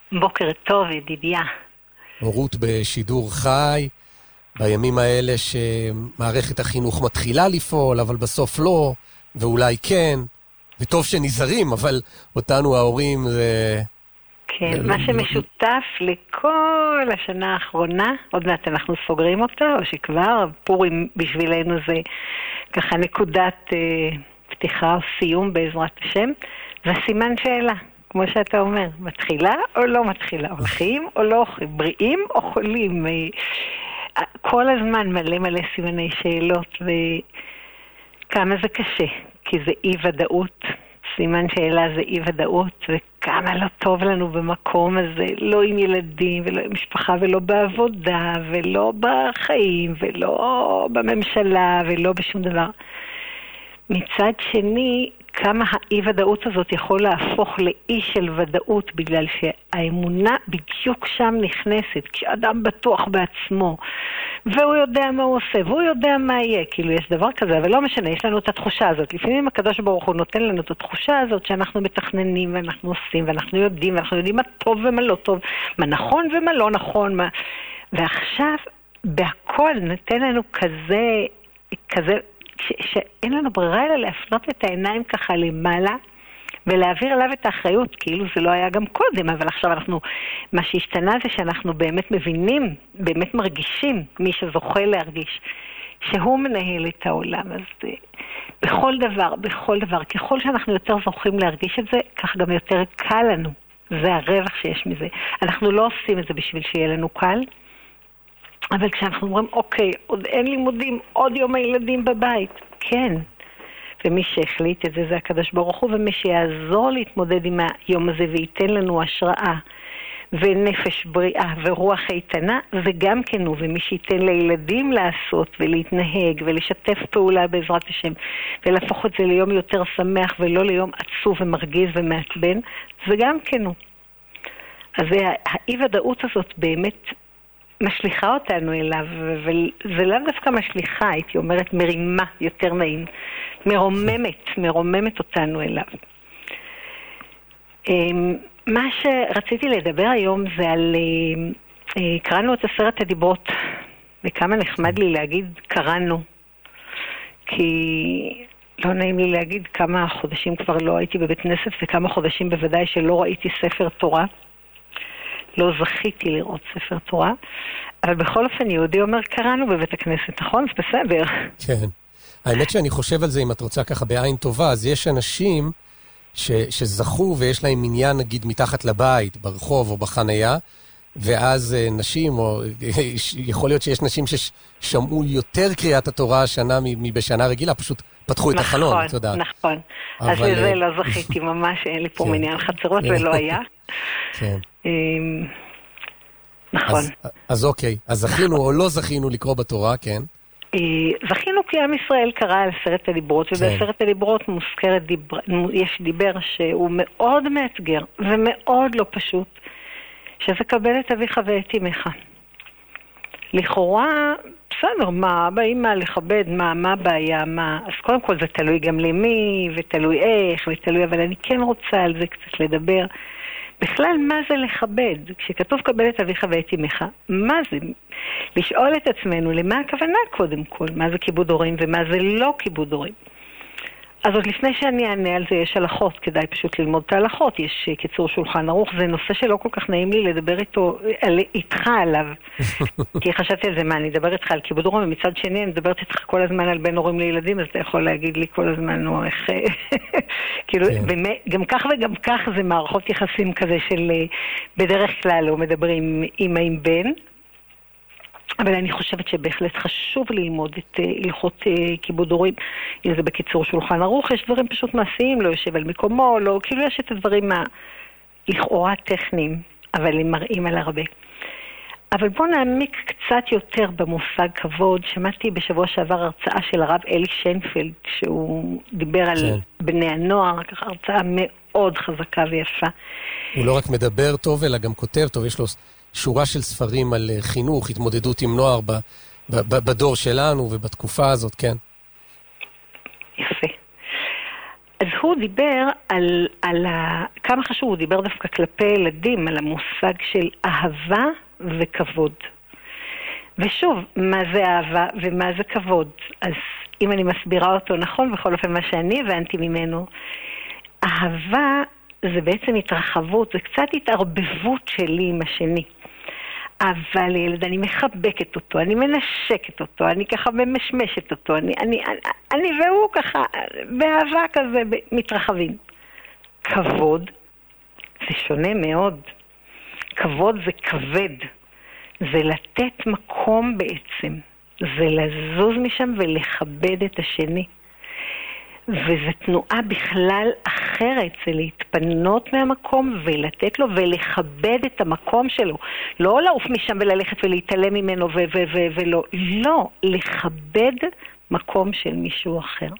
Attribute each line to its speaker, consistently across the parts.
Speaker 1: בוקר טוב, ידידיה.
Speaker 2: הורות בשידור חי, בימים האלה שמערכת החינוך מתחילה לפעול, אבל בסוף לא, ואולי כן, וטוב שנזהרים, אבל אותנו ההורים זה...
Speaker 1: כן, מה שמשותף לכל השנה האחרונה, עוד מעט אנחנו סוגרים אותה, או שכבר, פורים בשבילנו זה ככה נקודת פתיחה או סיום בעזרת השם, והסימן שאלה. כמו שאתה אומר, מתחילה או לא מתחילה, הולכים או לא הולכים, בריאים או חולים, כל הזמן מלא מלא סימני שאלות, וכמה זה קשה, כי זה אי ודאות, סימן שאלה זה אי ודאות, וכמה לא טוב לנו במקום הזה, לא עם ילדים ולא עם משפחה ולא בעבודה ולא בחיים ולא בממשלה ולא בשום דבר. מצד שני, כמה האי-ודאות הזאת יכול להפוך לאי של ודאות, בגלל שהאמונה בדיוק שם נכנסת, כשאדם בטוח בעצמו, והוא יודע מה הוא עושה, והוא יודע מה יהיה, כאילו יש דבר כזה, אבל לא משנה, יש לנו את התחושה הזאת. לפעמים הקדוש ברוך הוא נותן לנו את התחושה הזאת, שאנחנו מתכננים ואנחנו עושים, ואנחנו יודעים מה טוב ומה לא טוב, מה נכון ומה לא נכון, ועכשיו, בהכל נותן לנו כזה, שאין לנו ברירה אלא להפנות את העיניים ככה למעלה ולהעביר עליו את האחריות, כאילו זה לא היה גם קודם, אבל עכשיו מה שהשתנה זה שאנחנו באמת מבינים, באמת מרגישים, מי שזוכה להרגיש, שהוא מנהל את העולם. אז בכל דבר, ככל שאנחנו יותר זוכים להרגיש את זה, כך גם יותר קל לנו. זה הרווח שיש מזה. אנחנו לא עושים את זה בשביל שיהיה לנו קל, אבל כשאנחנו אומרים, אוקיי, עוד אין לימודים, עוד יום הילדים בבית, כן. ומי שהחליט את זה זה הקדוש ברוך הוא, ומי שיעזור להתמודד עם היום הזה וייתן לנו השראה ונפש בריאה ורוח איתנה, זה גם כן הוא. ומי שייתן לילדים לעשות ולהתנהג ולשתף פעולה בעזרת השם, ולהפוך את זה ליום יותר שמח ולא ליום עצוב ומרגיז ומעצבן, זה גם כן הוא. אז האי-ודאות הזאת באמת משליחה אותנו אליו, וזה לאו דווקא משליחה, הייתי אומרת מרימה, יותר נעים, מרוממת אותנו אליו. מה שרציתי לדבר היום זה על, קראנו את 10 הדיברות, וכמה נחמד לי להגיד קראנו, כי לא נעים לי להגיד כמה חודשים כבר לא הייתי בבית כנסת, וכמה חודשים בוודאי שלא ראיתי ספר תורה, לא זכיתי לראות ספר תורה, אבל בכל אופן יהודי אומר קראנו בבית הכנסת, נכון? זה בסדר.
Speaker 2: כן. האמת שאני חושב על זה, אם את רוצה ככה בעין טובה, אז יש אנשים שזכו ויש להם עניין נגיד מתחת לבית, ברחוב או בחנייה, ואז נשים, או יכול להיות שיש נשים ששמעו יותר קריאת התורה השנה מבשנה רגילה, פשוט פתחו את החלון, את יודעת.
Speaker 1: נכון, אז לזה לא זכיתי ממש, אין לי פה מניין חצרות ולא היה.
Speaker 2: כן.
Speaker 1: נכון.
Speaker 2: אז אוקיי, אז זכינו או לא זכינו לקרוא בתורה, כן?
Speaker 1: זכינו כי עם ישראל קרא על 10 הדיברות, וב10 הדיברות יש דיבר שהוא מאוד מאתגר ומאוד לא פשוט, שזה קבל את אביך ואת אמך. לכאורה, בסדר, מה באים מה לכבד, מה הבעיה, אז קודם כל זה תלוי גם למי, ותלוי איך, ותלוי, אבל אני כן רוצה על זה קצת לדבר. בכלל, מה זה לכבד? כשכתוב קבל את אביך ואת אמך, מה זה? לשאול את עצמנו, למה הכוונה קודם כל? מה זה כיבוד הורים ומה זה לא כיבוד הורים? אז עוד לפני שאני אענה על זה, יש הלכות, כדאי פשוט ללמוד את ההלכות, יש קיצור שולחן ערוך, זה נושא שלא כל כך נעים לי לדבר איתך עליו, כי חשבתי על זה, מה, אני אדבר איתך על כיבוד הורים, ומצד שני אני מדברת איתך כל הזמן על בין הורים לילדים, אז אתה יכול להגיד לי כל הזמן, נו, איך, כאילו, גם כך וגם כך זה מערכות יחסים כזה של, בדרך כלל לא מדברים עם בן, אבל אני חושבת שבהחלט חשוב ללמוד את הלכות כיבוד הורים, אם זה בקיצור שולחן ערוך, יש דברים פשוט מעשיים, לא יושב על מקומו, לא, כאילו יש את הדברים לכאורה טכניים, אבל הם מראים על הרבה. אבל בואו נעמיק קצת יותר במושג כבוד. שמעתי בשבוע שעבר הרצאה של הרב אלי שיינפלד, שהוא דיבר על בני הנוער, ככה הרצאה מאוד חזקה ויפה.
Speaker 2: הוא לא רק מדבר טוב, אלא גם כותב טוב, יש לו שורה של ספרים על חינוך, התמודדות עם נוער בדור שלנו ובתקופה הזאת, כן.
Speaker 1: יפה. אז הוא דיבר על כמה חשוב, הוא דיבר דווקא כלפי ילדים, על המושג של אהבה וכבוד. ושוב, מה זה אהבה ומה זה כבוד? אז אם אני מסבירה אותו נכון, בכל אופן מה שאני הבנתי ממנו, אהבה זה בעצם התרחבות, זה קצת התערבבות שלי עם השני. אבל ילד, אני מחבקת אותו, אני מנשקת אותו, אני ככה ממשמשת אותו, אני והוא ככה, באהבה כזה, מתרחבים. כבוד זה שונה מאוד. כבוד זה כבד. זה לתת מקום בעצם. זה לזוז משם ולכבד את השני. וזו תנועה בכלל אחרת, זה להתפנות מהמקום ולתת לו ולכבד את המקום שלו. לא לעוף משם וללכת ולהתעלם ממנו ולא. לא, לכבד מקום של מישהו אחר.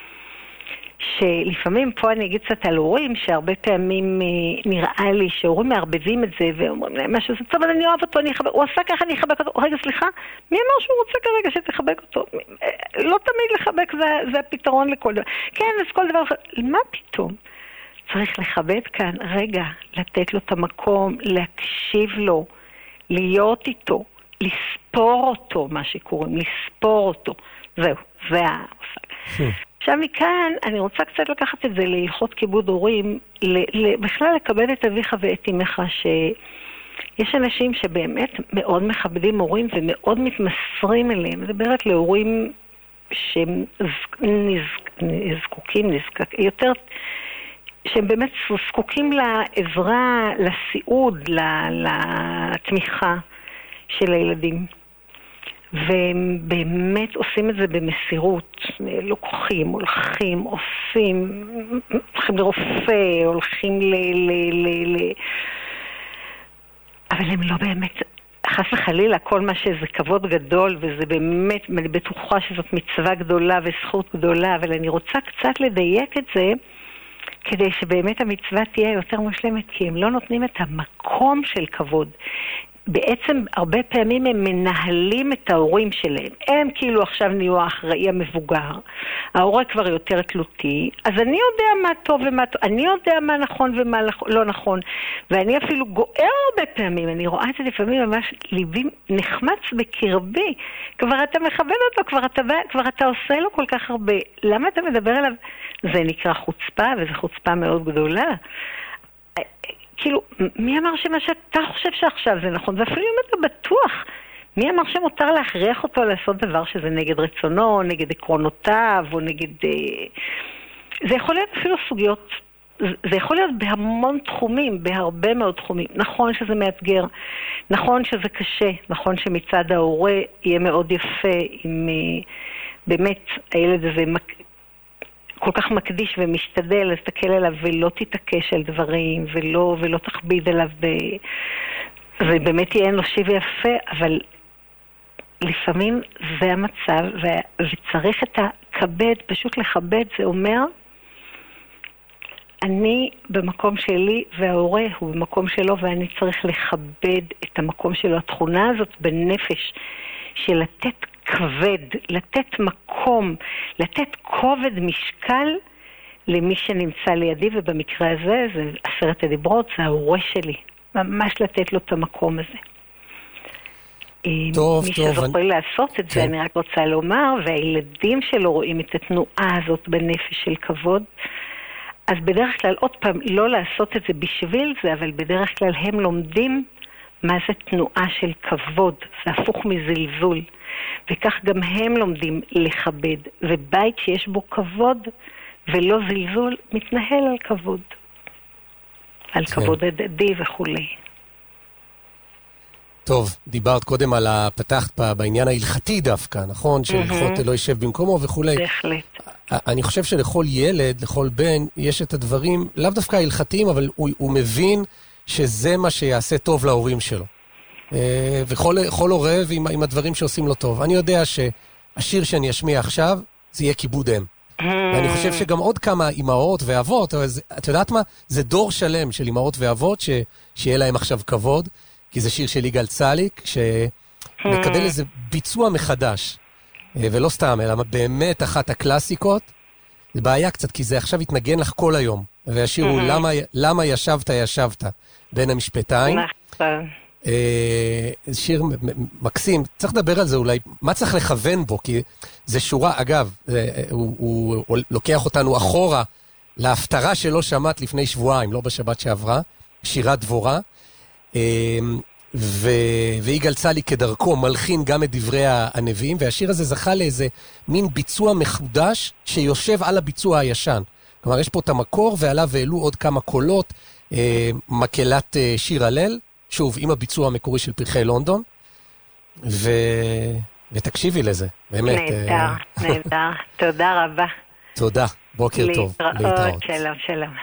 Speaker 1: שלפעמים פה אני אגיד קצת על הורים, שהרבה פעמים נראה לי שהורים מערבבים את זה ואומרים להם משהו, זה טוב, אני אוהב אותו, אני אחבק, הוא עשה ככה, אני אחבק אותו. רגע, סליחה, מי אמר שהוא רוצה כרגע שתחבק אותו? לא תמיד לחבק, זה הפתרון לכל דבר. כן, אז כל דבר, מה פתאום? צריך לכבד כאן, רגע, לתת לו את המקום, להקשיב לו, להיות איתו, לספור אותו, מה שקוראים, לספור אותו. זהו, זה המושג. עכשיו מכאן אני רוצה קצת לקחת את זה להלכות כיבוד הורים, בכלל לקבל את אביך ואת אמך, שיש אנשים שבאמת מאוד מכבדים הורים ומאוד מתמסרים אליהם. זה באמת להורים שהם זקוקים, יותר, שהם באמת זקוקים לעזרה, לסיעוד, לתמיכה של הילדים. והם באמת עושים את זה במסירות, לוקחים, הולכים, עושים, הולכים לרופא, הולכים אבל הם לא באמת, חס וחלילה, כל מה שזה כבוד גדול, וזה באמת, אני בטוחה שזאת מצווה גדולה וזכות גדולה, אבל אני רוצה קצת לדייק את זה, כדי שבאמת המצווה תהיה יותר מושלמת, כי הם לא נותנים את המקום של כבוד. בעצם הרבה פעמים הם מנהלים את ההורים שלהם. הם כאילו עכשיו נהיו האחראי המבוגר. ההורה כבר יותר תלותי. אז אני יודע מה טוב ומה טוב. אני יודע מה נכון ומה לא נכון. ואני אפילו גוער הרבה פעמים. אני רואה את זה לפעמים ממש ליבי נחמץ בקרבי. כבר אתה מכבד אותו, כבר אתה עושה לו כל כך הרבה. למה אתה מדבר עליו? זה נקרא חוצפה, וזו חוצפה מאוד גדולה. כאילו, מי אמר שמה שאתה חושב שעכשיו זה נכון? ואפילו אם אתה בטוח, מי אמר שמותר להכריח אותו לעשות דבר שזה נגד רצונו, נגד עקרונותיו, או נגד... זה יכול להיות אפילו סוגיות, זה יכול להיות בהמון תחומים, בהרבה מאוד תחומים. נכון שזה מאתגר, נכון שזה קשה, נכון שמצד ההורה יהיה מאוד יפה, אם באמת הילד הזה כל כך מקדיש ומשתדל להסתכל עליו ולא תתעקש על דברים ולא תכביד עליו זה באמת יהיה אנושי ויפה, אבל לפעמים זה המצב וצריך את הכבד, פשוט לכבד, זה אומר אני במקום שלי וההורה הוא במקום שלו ואני צריך לכבד את המקום שלו. התכונה הזאת בנפש של לתת כבד, לתת מקום, לתת כובד משקל למי שנמצא לידי, ובמקרה הזה זה 10 הדיברות, זה ההורה שלי. ממש לתת לו את המקום הזה.
Speaker 2: טוב,
Speaker 1: מי שזוכה לעשות את זה, אני רק רוצה לומר, והילדים שלו רואים את התנועה הזאת בנפש של כבוד, אז בדרך כלל, עוד פעם, לא לעשות את זה בשביל זה, אבל בדרך כלל הם לומדים מה זה תנועה של כבוד, זה הפוך מזלזול. וכך גם הם לומדים לכבד, ובית שיש בו כבוד ולא זלזול מתנהל על כבוד, על כבוד הדדי וכולי.
Speaker 2: טוב, דיברת קודם פתחת בעניין ההלכתי דווקא, נכון? שהלכות לא יישב במקומו וכולי.
Speaker 1: בהחלט. אני
Speaker 2: חושב שלכל ילד, לכל בן, יש את הדברים, לאו דווקא ההלכתיים, אבל הוא מבין שזה מה שיעשה טוב להורים שלו. וכל עורב עם הדברים שעושים לו טוב. אני יודע שהשיר שאני אשמיע עכשיו, זה יהיה כיבוד אם. ואני חושב שגם עוד כמה אמהות ואבות, את יודעת מה? זה דור שלם של אמהות ואבות, שיהיה להם עכשיו כבוד, כי זה שיר של יגאל צליק, שמקבל איזה ביצוע מחדש, ולא סתם, אלא באמת אחת הקלאסיקות, זה בעיה קצת, כי זה עכשיו יתנגן לך כל היום. והשיר הוא למה ישבת בין המשפטיים.
Speaker 1: נכון.
Speaker 2: שיר מקסים, צריך לדבר על זה אולי, מה צריך לכוון בו, כי זה שורה, אגב, הוא לוקח אותנו אחורה להפטרה שלא שמעת לפני שבועיים, לא בשבת שעברה, שירת דבורה, ויגאל צלי כדרכו מלחין גם את דברי הנביאים, והשיר הזה זכה לאיזה מין ביצוע מחודש שיושב על הביצוע הישן. כלומר, יש פה את המקור ועליו העלו עוד כמה קולות, מקהלת שיר הלל, שוב, עם הביצוע המקורי של פרחי לונדון, ותקשיבי לזה, באמת.
Speaker 1: נהדר, תודה רבה.
Speaker 2: תודה, בוקר טוב.
Speaker 1: להתראות, שלום, שלום.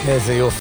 Speaker 2: איזה יופי.